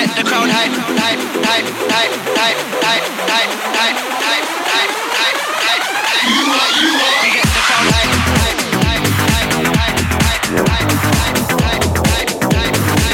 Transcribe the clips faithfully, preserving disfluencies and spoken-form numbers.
get the crowd hype, hype, hype, hype, hype, hype, hype, hype, hype, hype, hype, hype, hype. You are, you are. We get the crowd hype, hype, hype, hype, hype, hype, hype, hype, hype, hype, hype,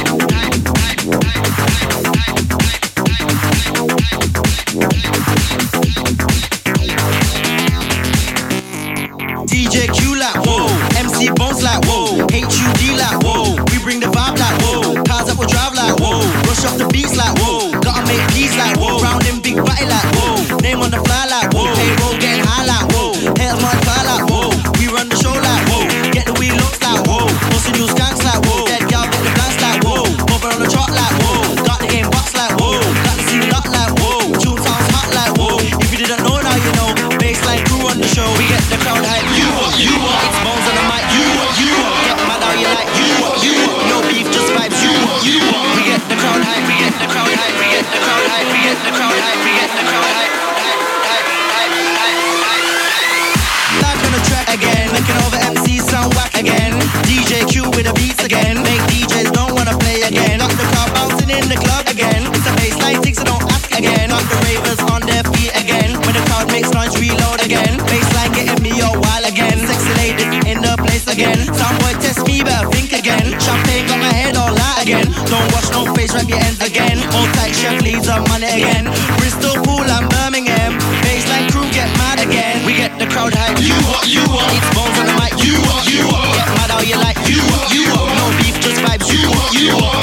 D J Q like whoa, M C Bones like whoa, H U D like whoa. We bring the vibe like whoa, cars that will drive like whoa, rush off the beats like whoa, gotta make peace like whoa, round in big body like whoa, name on the fly like whoa, payroll getting high like whoa, haters multiply like whoa, we run the show like whoa, get the wheel looks like whoa, bustin' new skanks like whoa, dead gal get the blast like whoa, over on the chart like whoa, got the game box like whoa, got the scene locked like whoa, tune sounds hot like whoa, if you didn't know now you know, baseline crew on the show, we get the crowd hype, you are, you are, it's Bones on the mic, you are, you are, get mad how you like, you are, you are, no beef just vibes, you are, you are, we get the crowd hype, we get the crowd hype, we get the crowd hype, we get the crowd hype, we get the crowd hype, hype, hype, hype, hype, hype, hype. Back on the track again, making over M Cs sound whack again, D J Q with the beats again, make D Js don't wanna play again, got the crowd bouncing in the club again, it's a baseline thing so don't ask again, got the ravers on their feet again, when the crowd makes noise reload again, baseline getting me a while again, sexy ladies in the place again, soundboy test me better think again, champagne got my head all light again, don't wash no face wrap your ends again, all tight chef leads on money again, Bristol, Pool and Birmingham, baseline crew get mad again, we get the crowd hype, you are, you are, it's Bones on the mic, you are, you are, get mad how you like, you are, you are, no beef just vibes, you are, you are.